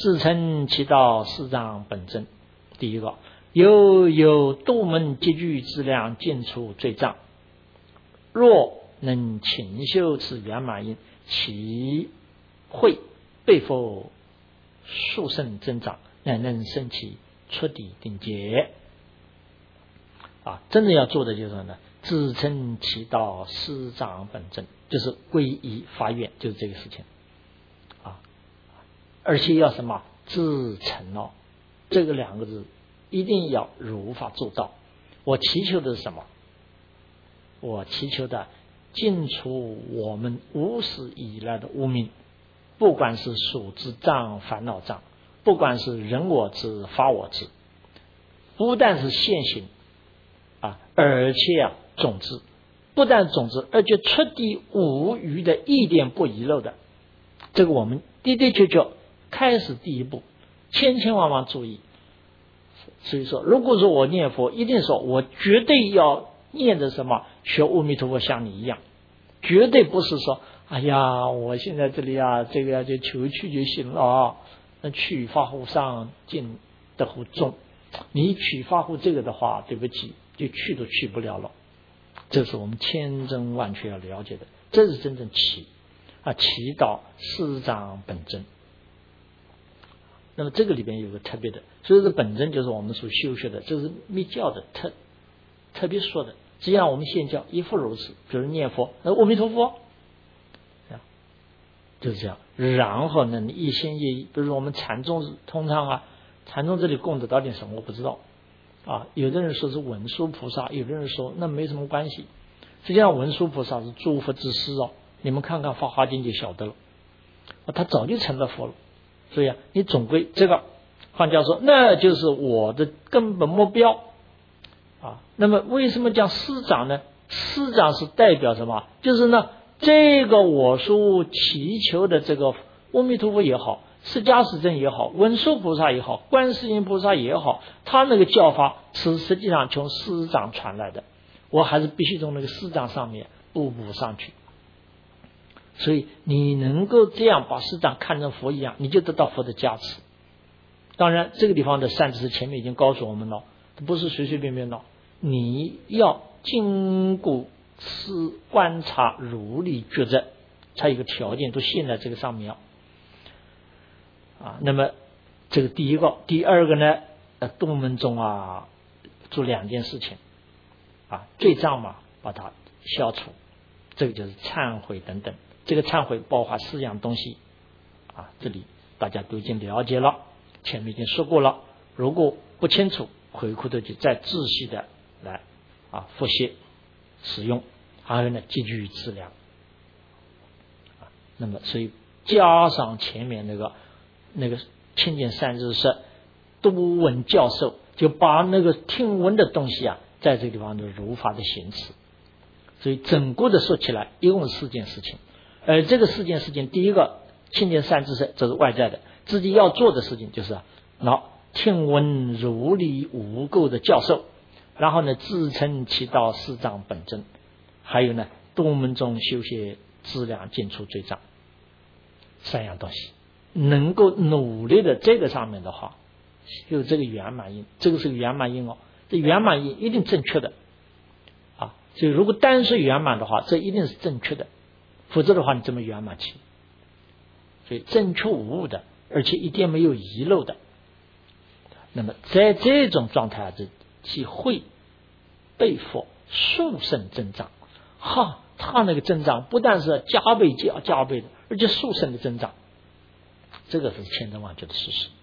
自称其道四障本真。第一个，有度门积聚资粮，尽除罪障。若能勤修此圆满因，其慧被佛速胜增长，乃能升起出底定阶。真正要做的就是什么呢？自称其道四障本真，就是皈依发愿，就是这个事情而且要什么？自诚这个两个字一定要如法做到。我祈求的是什么？我祈求的尽除我们无始以来的无明，不管是属之障、烦恼障，不管是人我之、法我之，不但是现行而且种子，不但种子，而且出地无余的，一点不遗漏的。这个我们的确开始第一步，千万注意。所以说，如果说我念佛，一定说我绝对要念的什么，学阿弥陀佛像你一样，绝对不是说哎呀，我现在这里这个就求去就行了那取法乎上，进得乎中。你取法乎这个的话，对不起，就去都去不了了。这是我们千真万确要了解的，这是真正祈祷四障本真。那么这个里边有个特别的，所以说本真就是我们所修学的，这是密教的特别说的。实际上我们现教亦复如此，比如念佛，阿弥陀佛，就是这样。然后呢，你一心一意，比如说我们禅宗通常禅宗这里供得到点什么我不知道有的人说是文殊菩萨，有的人说那没什么关系。实际上文殊菩萨是诸佛之师你们看看《法华经》就晓得了他早就成了佛了。所以你总归这个换句话说，那就是我的根本目标那么为什么讲师长呢？师长是代表什么？就是呢，这个我所祈求的这个阿弥陀佛也好，释迦世尊也好，文殊菩萨也好，观世音菩萨也好，他那个教法是实际上从师长传来的，我还是必须从那个师长上面步上去。所以你能够这样把师长看成佛一样，你就得到佛的加持。当然这个地方的善知识前面已经告诉我们了，不是随随便便的，你要经过观察如理抉择，才有一个条件都现在这个上面那么这个第一个。第二个呢，度门中做两件事情罪障把它消除，这个就是忏悔等等。这个忏悔包括4样东西这里大家都已经了解了，前面已经说过了。如果不清楚，回过头去再仔细的来复习使用。还有呢，积聚资粮那么所以加上前面那个清净善知识多闻教授，就把那个听闻的东西在这个地方的如法的行持。所以整个的说起来一共是4件事情。而这个4件事情，第一个清净善知识，这是外在的，自己要做的事情就是听闻如理无垢的教授，然后呢自称其道四障本真，还有呢度门中修学资粮，尽除罪障，3样东西能够努力的这个上面的话，有这个圆满因，这个是个圆满因这圆满因一定正确的所以如果单是圆满的话，这一定是正确的，否则的话你怎么圆满起？所以正确无误的，而且一点没有遗漏的。那么在这种状态其慧被佛速胜增长他那个增长不但是加倍的，而且速胜的增长，这个是千真万确的事实。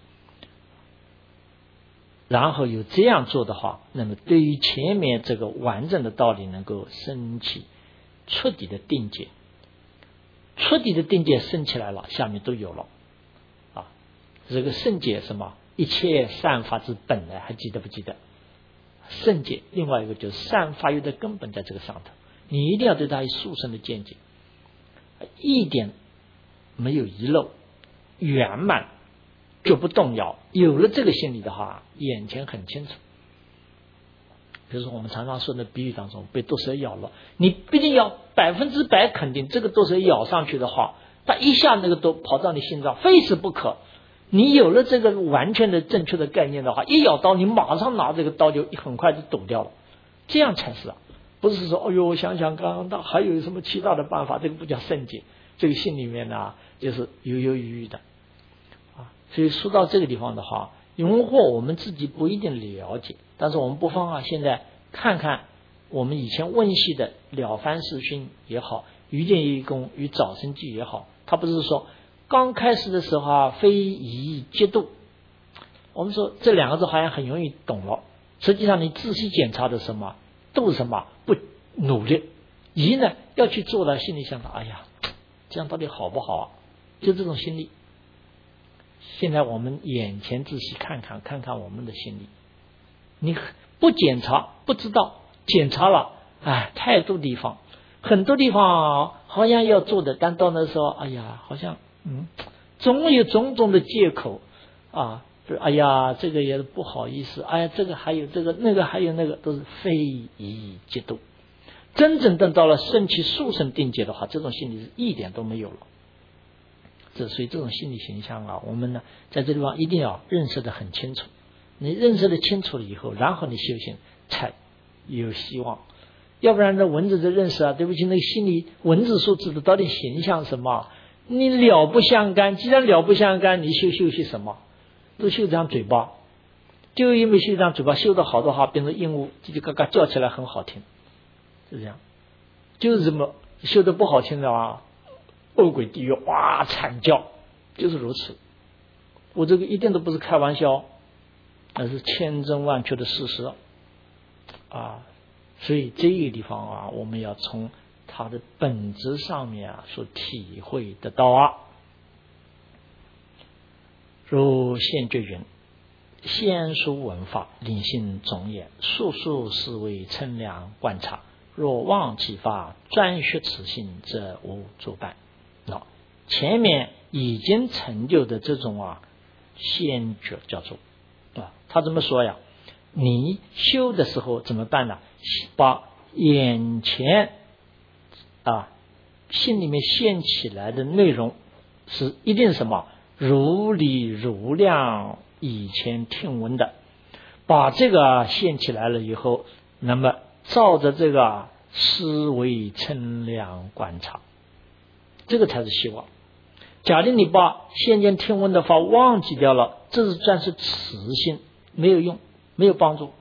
然后有这样做的话，那么对于前面这个完整的道理能够升起彻底的定解，彻底的定解升起来了，下面都有了这个圣解什么？一切善法之本来，还记得不记得？圣解另外一个就是善法有的根本在这个上头，你一定要对它有殊胜的见解，一点没有遗漏，圆满就不动摇。有了这个心理的话，眼前很清楚。比如说我们常常说的比喻当中，被毒蛇咬了，你毕竟要100%肯定这个毒蛇咬上去的话，它一下那个毒跑到你心脏，非死不可。 你有了这个完全的正确的概念的话，一咬刀，你马上拿这个刀就很快就抖掉了，这样才是啊，不是说哎呦，我想想刚刚还有什么其他的办法，这个不叫圣洁，这个心里面呢就是犹犹豫豫的啊。所以说到这个地方的话，荣获我们自己不一定了解，但是我们不妨啊，现在看看我们以前问系的了凡四训也好，于见于功与早生记也好，他不是说刚开始的时候啊，非宜节度。我们说这两个字好像很容易懂了，实际上你仔细检查的什么，度什么不努力，宜呢要去做了，心里想到，哎呀，这样到底好不好啊？就这种心理。现在我们眼前仔细看看我们的心理，你不检查不知道，检查了，哎，太多地方，很多地方好像要做的，但到那时候，哎呀，好像总有种种的借口啊，哎呀，这个也不好意思，哎呀，这个还有这个那个还有那个，都是非宜节度。真正等到了升起速生定解的话，这种心理是一点都没有了。所以这种心理形象啊，我们呢在这地方一定要认识的很清楚。你认识的清楚了以后，然后你修行才有希望。要不然这文字的认识啊，对不起，那个心理文字所指的到底形象什么？你了不相干。既然了不相干，你修些什么？都修这张嘴巴，就因为修这张嘴巴修得好的话，变成鹦鹉叽叽嘎嘎叫起来很好听，是这样。就是这么修得不好听的话，恶鬼地狱哇惨叫，就是如此。我这个一点都不是开玩笑，那是千真万确的事实啊。所以这个地方啊，我们要从它的本质上面啊所体会得到啊。如现觉云：先书文法，灵性总也，数数是为称量观察。若忘其法，专学此性，则无作伴。前面已经成就的这种啊先觉叫做他怎么说呀？你修的时候怎么办呢？把眼前心里面现起来的内容是一定什么如理如量以前听闻的，把这个现起来了以后，那么照着这个思维称量观察，这个才是希望。假定你把先前听闻的法忘记掉了，这是算是慈心，没有用，没有帮助。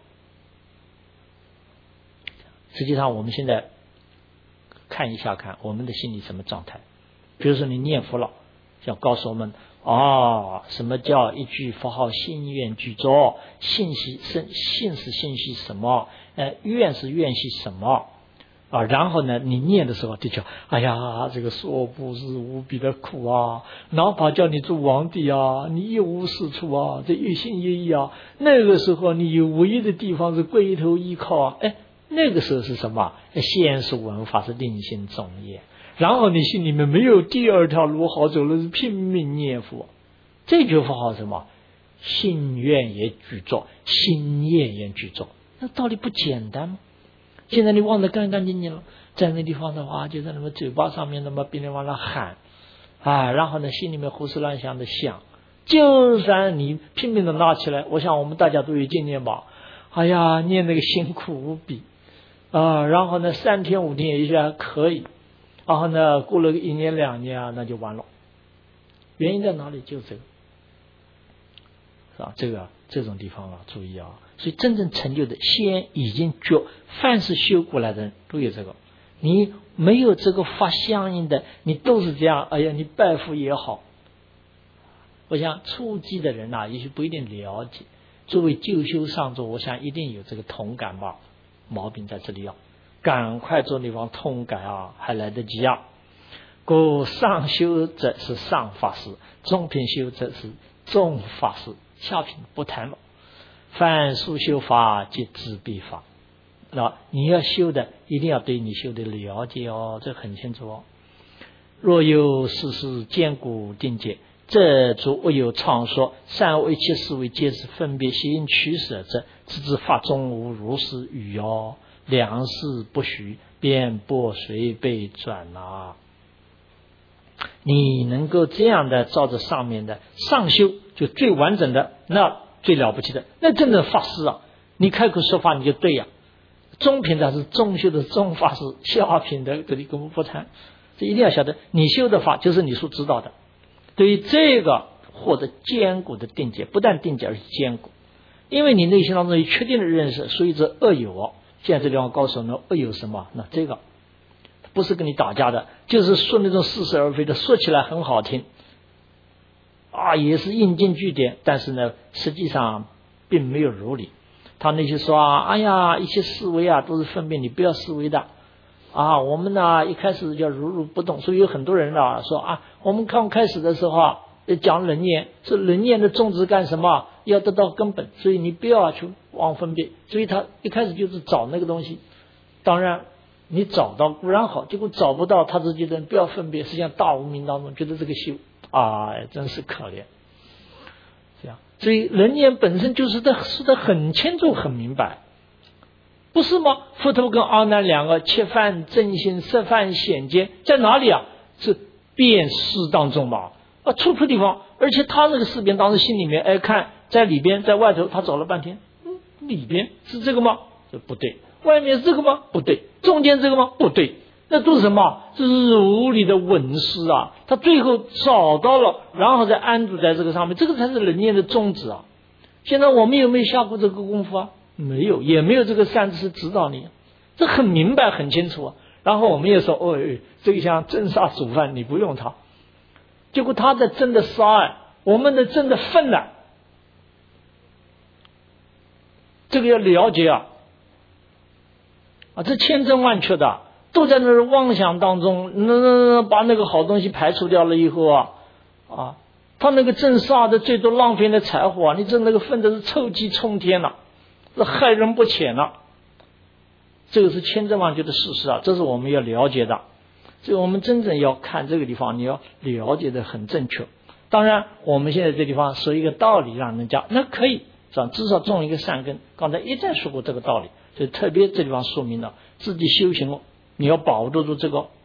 实际上我们现在看一下看我们的心理什么状态。比如说你念佛了，要告诉我们什么叫一句佛号心愿具足，信是信息什么，愿是愿系什么然后呢，你念的时候就叫哎呀，这个说不是无比的苦啊！哪怕叫你做皇帝啊，你一无是处啊，这一心一意啊。那个时候你有唯一的地方是归头依靠啊，那个时候是什么？先书文法是令心总也。然后你心里面没有第二条路好走了，是拼命念佛。这句佛号什么？心愿也具足，心业也具足。那道理不简单吗？现在你忘得干干净净了，在那地方的话，就在那么嘴巴上面那么别人往那喊然后呢心里面胡思乱想的想，就算你拼命的拿起来，我想我们大家都有经验吧。哎呀，念那个辛苦无比然后呢3天5天也许还可以，然后呢过了1年2年那就完了。原因在哪里？就这个是吧？这种地方注意所以真正成就的先已经觉，凡是修过来的人都有这个。你没有这个法相应的，你都是这样。哎呀，你拜佛也好，我想初级的人也许不一定了解。作为旧修上座，我想一定有这个同感吧。毛病在这里赶快做地方通感还来得及故上修者是上法师，中品修者是中法师，下品不谈了。凡所修法即自必法，你要修的一定要对你修的了解这很清楚若有事事坚固定解，这诸无有常说三为其四为皆是分别心取舍者，此之法中无如是语良事不许，便不随被转你能够这样的照着上面的上修，就最完整的，那最了不起的，那真的法师啊！你开口说法你就对呀。中品的是中修的中法师，下品的这里跟我们不谈，这一定要晓得，你修的法就是你所知道的。对于这个获得坚固的定解，不但定解而是坚固，因为你内心当中有确定的认识，所以这恶有现在这地方告诉我们恶有什么？那这个不是跟你打架的，就是说那种似是而非的，说起来很好听啊，也是引经据典，但是呢，实际上并没有如理。他那些说啊，哎呀，一些思维啊都是分别，你不要思维的啊。我们呢一开始叫如如不动，所以有很多人啊说啊，我们刚开始的时候啊讲人念，是人念的宗旨干什么？要得到根本，所以你不要去妄分别。所以他一开始就是找那个东西，当然你找到固然好，结果找不到，他就觉得不要分别。实际上大无明当中觉得这个修啊真是可怜。这样，所以人念本身就是说得很清楚很明白，不是吗？佛陀跟阿难两个切犯真心设犯显见在哪里啊？是辨识当中嘛，处处地方。而且他那个识别当时心里面看在里边在外头，他找了半天，里边是这个吗？这不对。外面是这个吗？不对。中间这个吗？不对。那都是什么？这是如理的文思啊！他最后找到了，然后再安住在这个上面，这个才是人念的宗旨啊！现在我们有没有下过这个功夫啊？没有，也没有这个善知识指导你，这很明白很清楚啊。然后我们也说，这个像真杀主犯，你不用他，结果他在真的杀我们的真的愤呢，这个要了解啊！这千真万确的。都在那妄想当中，把那个好东西排除掉了以后他那个正煞的最多浪费的财货你这那个分的是臭气冲天了，是害人不浅了。这个是千真万确的事实啊，这是我们要了解的。所以我们真正要看这个地方，你要了解的很正确。当然，我们现在这地方说一个道理让人家，那可以是吧？至少种一个善根。刚才一再说过这个道理，所以特别这地方说明了自己修行你要把握住这个，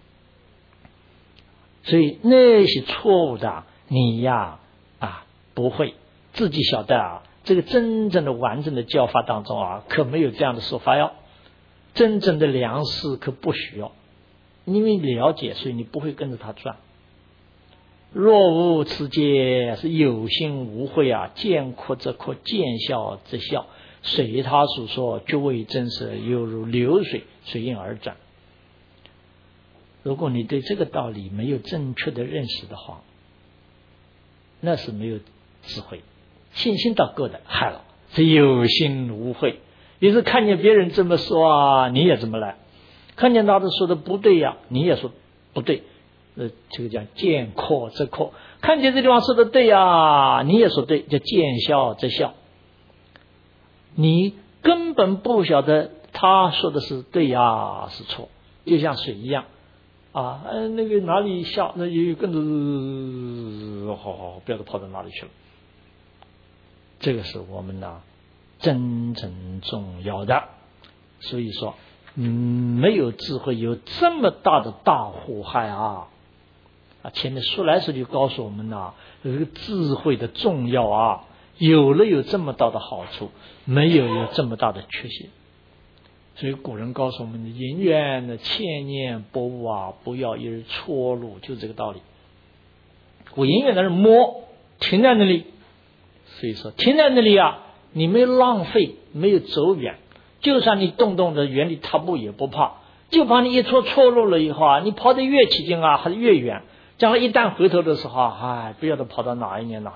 所以那些错误的你不会自己晓得这个真正的完整的教法当中可没有这样的说法哟。真正的良师可不需要，因为了解，所以你不会跟着他转。若无此戒，是有心无慧见苦则苦，见笑则笑，随他所说，觉为真实，犹如流水随应而转。如果你对这个道理没有正确的认识的话，那是没有智慧，信心倒够的，害了，是有心无慧。也是看见别人这么说你也这么来；看见他的说的不对你也说不对。这个叫见阔则阔，看见这地方说的对你也说对，叫见笑则笑。你根本不晓得他说的是对是错，就像水一样。那个哪里下，那有更多好，不要跑到哪里去了。这个是我们真正重要的。所以说，没有智慧有这么大的大祸害前面说来说去告诉我们这个智慧的重要有了有这么大的好处，没有这么大的缺陷。所以古人告诉我们的因缘的千念不误不要一日错路，就这个道理。我因缘的是摸，停在那里，所以说停在那里你没有浪费，没有走远，就算你动的原地踏步也不怕，就怕你一错路了以后你跑得越起劲还是越远，将来一旦回头的时候不要跑到哪一年。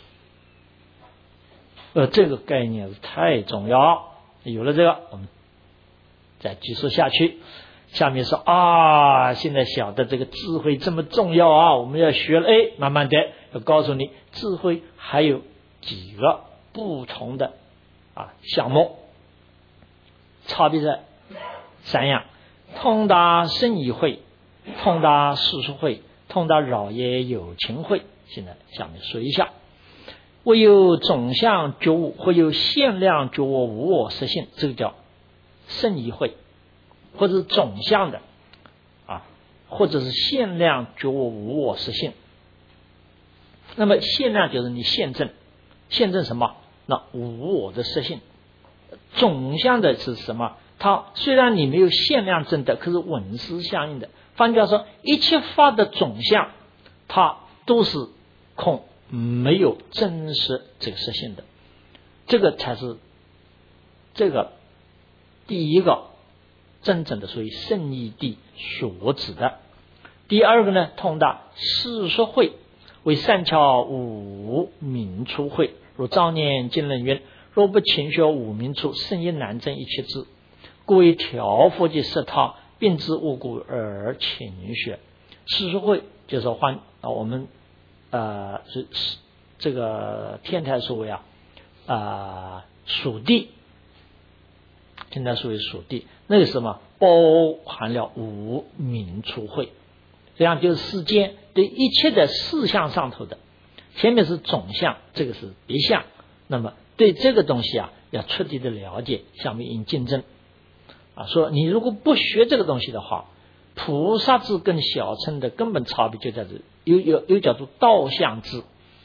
这个概念是太重要，有了这个我们再继续下去。下面说现在晓得这个智慧这么重要我们要学了慢慢的要告诉你，智慧还有几个不同的项目，差别在3样：通达圣义慧，通达世俗慧，通达扰业有情慧。现在下面说一下，唯有总相觉悟，或有限量觉悟无我实性，这个叫圣义慧，或者是总相的或者是限量觉悟无我实性。那么限量就是你现证什么？那无我的实性。总相的是什么？它虽然你没有限量证的，可是稳是相应的。换句话说，一切法的总相，它都是空，没有真实这个实性的。这个才是这个第一个真正的属于圣义谛所指的。第二个呢，通达世说会为善巧五明处会，如早年经论云：若不勤学五明处，圣义难证一切智。故为调伏及摄他，并知无故而勤学。世说会就是说我们是这个天台所谓属地，天台所谓属地，那个什么包含了无明处会。这样就是世间对一切的事项上头的，前面是总相，这个是别相。那么对这个东西要彻底的了解，下面应竞争说你如果不学这个东西的话，菩萨智跟小乘的根本差别就在这，有叫做道相智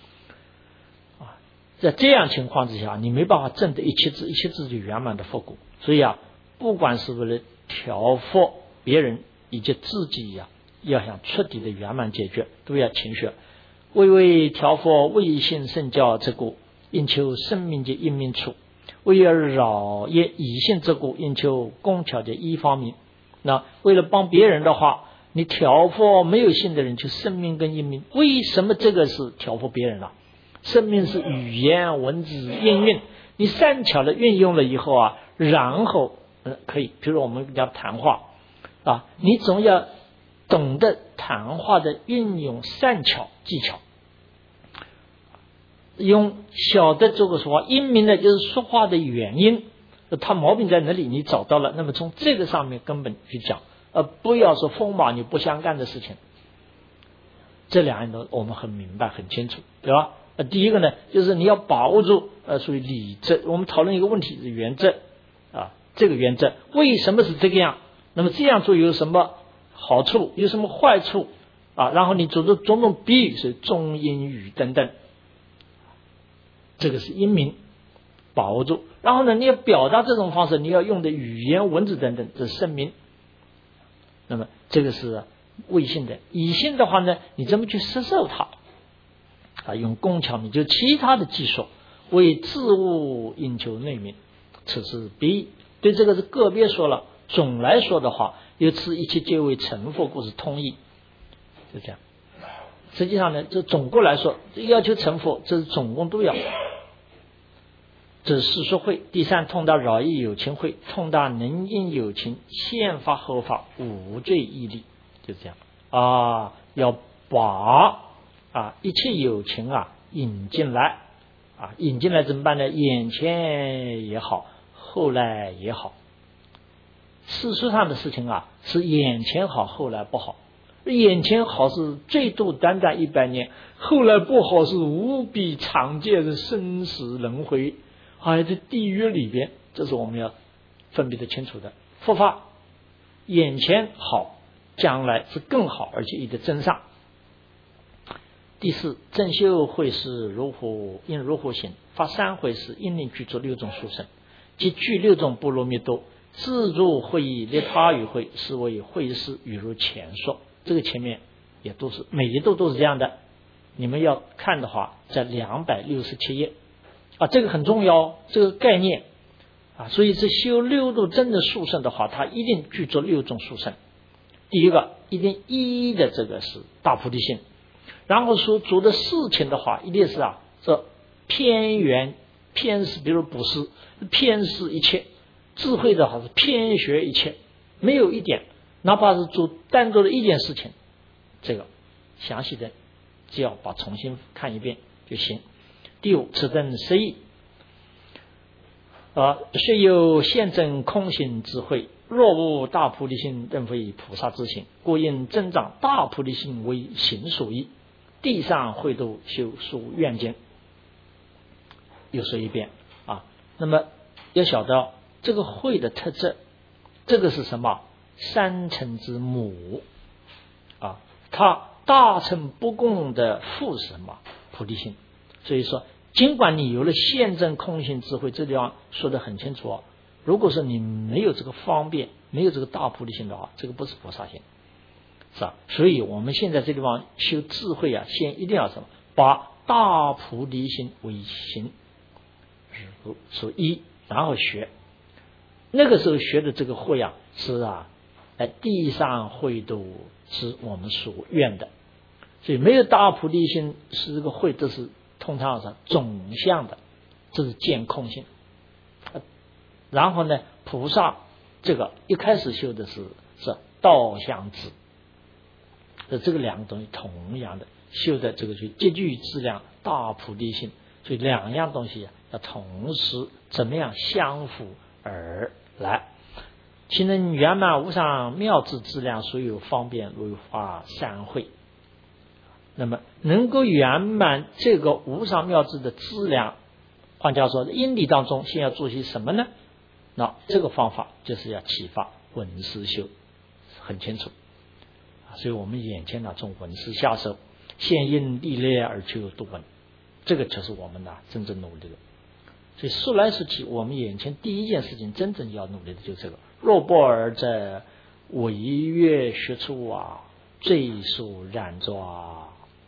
在这样情况之下，你没办法证得一切智就圆满的佛果。所以不管是为了调伏别人以及自己要想彻底的圆满解决，都要勤学。为调伏未信圣教之故，应求生命及因命处；为而扰业以信之故，应求工巧的一方面。那为了帮别人的话，你调伏没有信的人，就生命跟因命。为什么这个是调伏别人了？生命是语言文字应运，你善巧的运用了以后然后可以，比如我们讲谈话你总要懂得谈话的运用善巧技巧，用晓得这个说话，因明呢就是说话的原因，他毛病在哪里你找到了，那么从这个上面根本去讲，不要说风马牛不相干的事情。这两样都我们很明白很清楚，对吧？第一个呢，就是你要把握住属于理则。我们讨论一个问题是原则这个原则为什么是这个样？那么这样做有什么好处，有什么坏处然后你做的种种比喻是中因语等等，这个是因明把握住。然后呢，你要表达这种方式，你要用的语言文字等等，这是声明。那么这个是未信的。以信的话呢，你怎么去摄受它用工巧，你就其他的技术为自物应求内明，此是比喻。对这个是个别说了，总来说的话，由此一切皆为成佛，故是通义，就这样。实际上呢，这总共来说，要求成佛，这是总共都要。这是世说会。第三，通达饶益有情会，通达能因有情，现法后法无罪义力，就这样要把一切有情引进来引进来怎么办呢？眼前也好，后来也好。事实上的事情是眼前好，后来不好。眼前好是最多短短100年，后来不好是无比常见的生死轮回，还在地狱里边。这是我们要分别的清楚的。佛法眼前好，将来是更好，而且一个增上。第四，正修会是如何应如何行，发3回是应令具足6种殊胜，即具6种波罗蜜多，自助会议利他与会，是为会师语如前说。这个前面也都是每一度都是这样的，你们要看的话在267页这个很重要，这个概念所以这修6度真的殊胜的话，它一定具足6种殊胜。第一个一定一的这个是大菩提心，然后所做的事情的话，一定是这偏圆偏是，比如布施偏是一切，智慧的话是偏学一切，没有一点，哪怕是做单独的一件事情，这个详细的只要重新看一遍就行。第五，此等实义虽有现证空性智慧，若无大菩提心，仍非菩萨之行，故应增长大菩提心为行所依。地上会度修属愿见。又说一遍那么要晓得这个慧的特质，这个是什么？三乘之母他大乘不共的父是什么？菩提心。所以说，尽管你有了现证空性智慧，这地方说得很清楚哦。如果说你没有这个方便，没有这个大菩提心的话，这个不是菩萨心，是吧？所以我们现在这地方修智慧啊，先一定要什么？把大菩提心为心，所依，然后学。那个时候学的这个慧啊，是地上慧都是我们所愿的。所以没有大菩提心，是这个慧都是通常是总相的，这是见空性。然后呢，菩萨这个一开始修的是道相智，这个两个东西同样的修的这个就极具质量大菩提心，所以两样东西要同时怎么样相辅而来，其能圆满无上妙智质量，所有方便如法三会。那么能够圆满这个无上妙智的质量，换句话说，因理当中先要做些什么呢？那这个方法就是要启发闻思修，很清楚。所以我们眼前呢，从闻思下手，先因地类而求度闻，这个就是我们真正努力的。所以说来说去，我们眼前第一件事情真正要努力的就是这个。若不尔在违越学处罪受染抓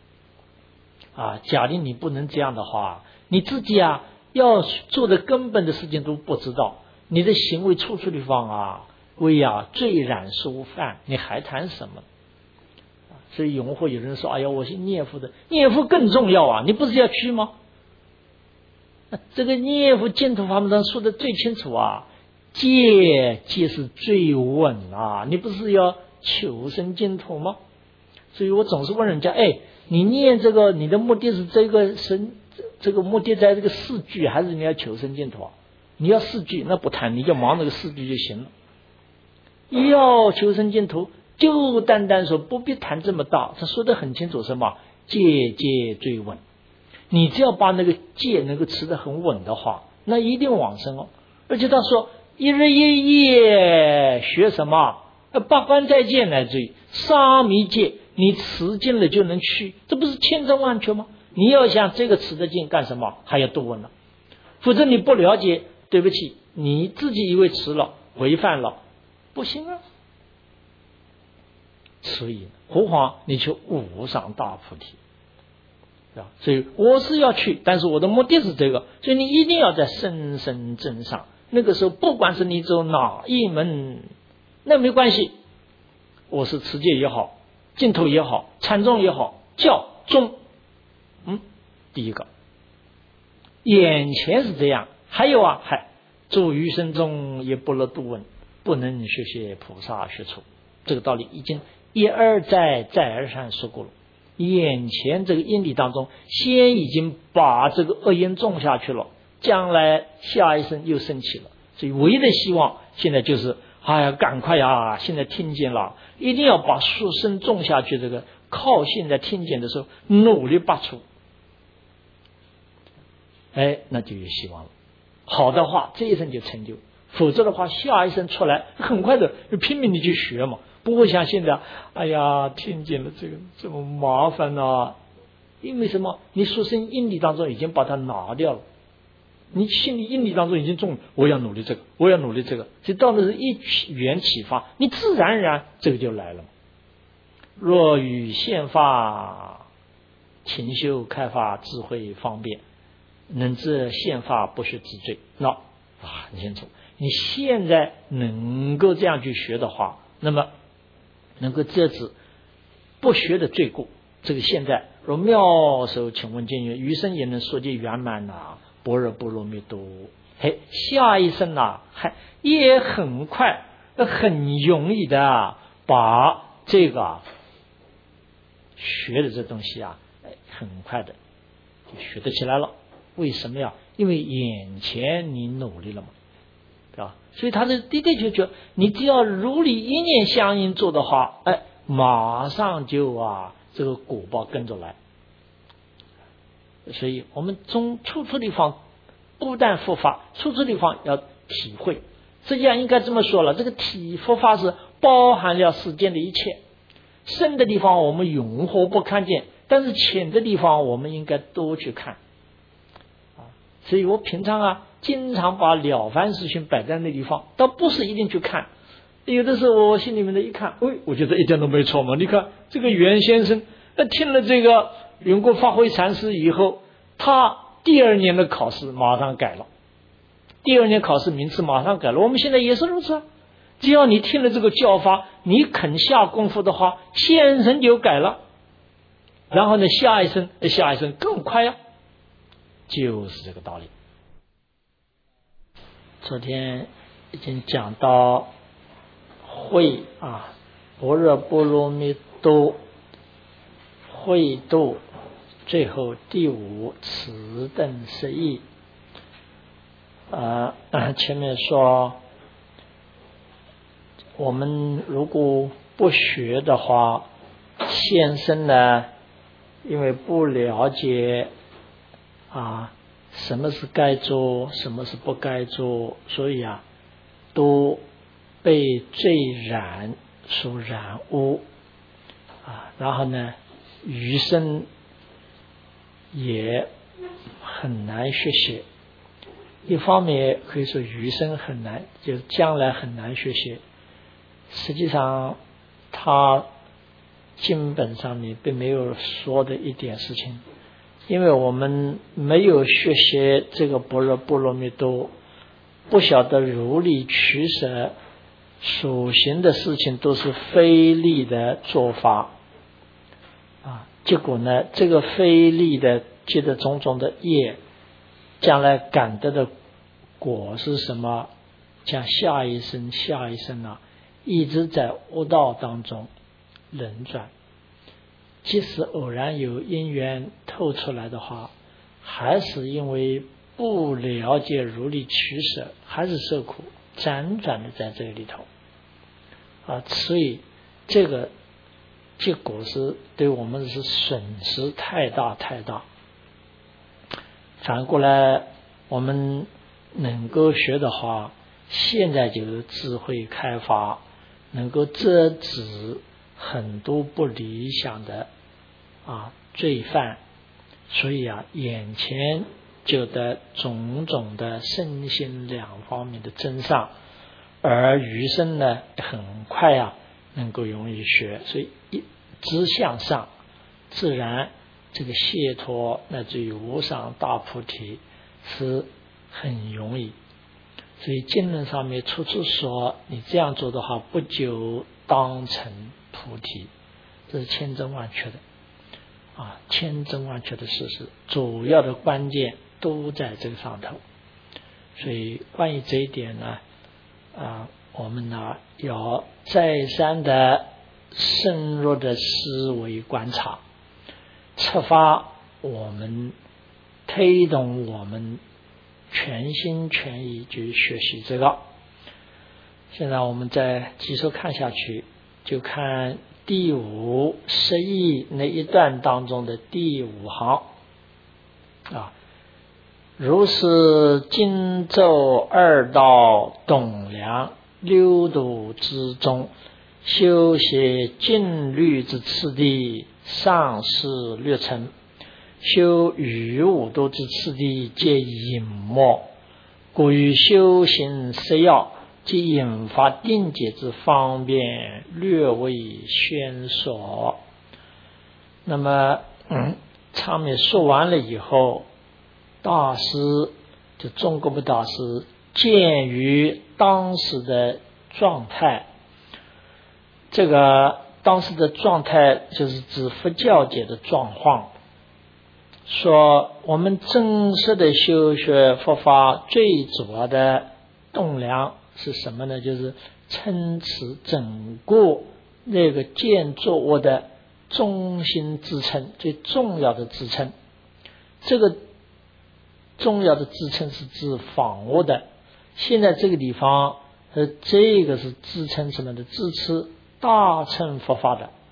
假定你不能这样的话，你自己要做的根本的事情都不知道，你的行为处处地方为罪染殊犯，你还谈什么？所以永会有人说，哎呀，我是念佛的，念佛更重要你不是要去吗？这个念佛净土法门上说的最清楚戒是最稳你不是要求生净土吗？所以我总是问人家，你念这个，你的目的是这个目的在这个四句，还是你要求生净土你要四句，那不谈，你就忙那个四句就行了。要求生净土，就单单说，不必谈这么大，他说得很清楚，什么戒最稳。你只要把那个戒能够持得很稳的话，那一定往生而且他说一日一夜学什么八关斋戒乃至于沙弥戒，你持尽了就能去，这不是千真万确吗？你要想这个持得进干什么？还要多问了，否则你不了解，对不起，你自己以为持了违犯了，不行所以何况你求无上大菩提，所以我是要去，但是我的目的是这个，所以你一定要在深深真上。那个时候不管是你走哪一门，那没关系，我是持戒也好，净土也好，禅宗也好，教宗第一个眼前是这样。还有做余生中也不乐度闻，不能学菩萨学处，这个道理已经一而再再而三说过了。眼前这个因理当中，先已经把这个恶因种下去了，将来下一生又升起了，所以唯一的希望现在就是赶快现在听见了，一定要把树生种下去，这个靠现在听见的时候努力拔出，那就有希望了。好的话这一生就成就，否则的话下一生出来很快的就拼命的去学嘛，不会像现在听见了这个这么麻烦因为什么？你出生因理当中已经把它拿掉了，你心里因理当中已经种，我要努力这个，我要努力这个，所以到那是一元启发，你自然而然这个就来了。若与现发勤修开发智慧方便，能知现发不学之罪，很清楚。你现在能够这样去学的话，那么能够遮止不学的罪过。这个现在若妙手请问见愿，余生也能说戒圆满般若波罗蜜多。下一生也很快很容易的把这个学的这东西很快的就学得起来了。为什么呀？因为眼前你努力了嘛，对吧？所以他的的确你只要如理一念相应做的话，马上就这个果报跟着来。所以我们从处处地方不但佛法，处处地方要体会。实际上应该这么说了，这个体佛法是包含了世间的一切， 深的地方我们永活不看见，但是浅的地方我们应该多去看所以我平常经常把了凡四训摆在那地方，倒不是一定去看。有的时候我心里面的一看，我觉得一点都没错嘛。你看这个袁先生听了这个永国发挥禅师以后，他第二年的考试马上改了，第二年考试名次马上改了。我们现在也是如此只要你听了这个教法，你肯下功夫的话，先生就改了，然后呢下一生更快就是这个道理。昨天已经讲到会般若波罗蜜多会度，最后第五此等十义前面说我们如果不学的话，现生呢因为不了解什么是该做什么是不该做，所以都被罪染所染污然后呢余生也很难学习。一方面可以说余生很难，就是将来很难学习。实际上他经本上面并没有说的一点事情，因为我们没有学习这个般若波罗蜜多，不晓得如理取舍，所行的事情都是非力的做法结果呢这个非力的结的种种的业，将来感得的果是什么？将下一生一直在恶道当中轮转。即使偶然有因缘透出来的话，还是因为不了解如理取舍，还是受苦辗转的在这个里头所以这个结果是对我们是损失太大。反过来我们能够学的话，现在就是智慧开发，能够遮止很多不理想的罪犯，所以眼前就得种种的身心两方面的增上，而余生呢很快能够容易学，所以直向上，自然这个解脱乃至于无上大菩提是很容易。所以经论上面处处说你这样做的话，不久当成菩提，这是千真万确的千真万确的事实，主要的关键都在这个上头。所以关于这一点呢我们要再三的深入的思维观察，策发我们推动我们全心全意去学习这个。现在我们再继续看下去，就看第五十义那一段当中的第五行如是经咒二道董量六度之中，修习禁律之次第，上士略称，修余五度之次第皆隐没，故于修行十要即引发定解之方便略为宣说。那么上面说完了以后，大师就中国的大师鉴于当时的状态，这个当时的状态就是指佛教界的状况，说我们真实的修学佛法最主要的栋梁是什么呢？就是撑持整个那个建筑物的中心支撑，最重要的支撑。这个重要的支撑是指房屋的，现在这个地方这个是支撑什么的？支持大乘佛法的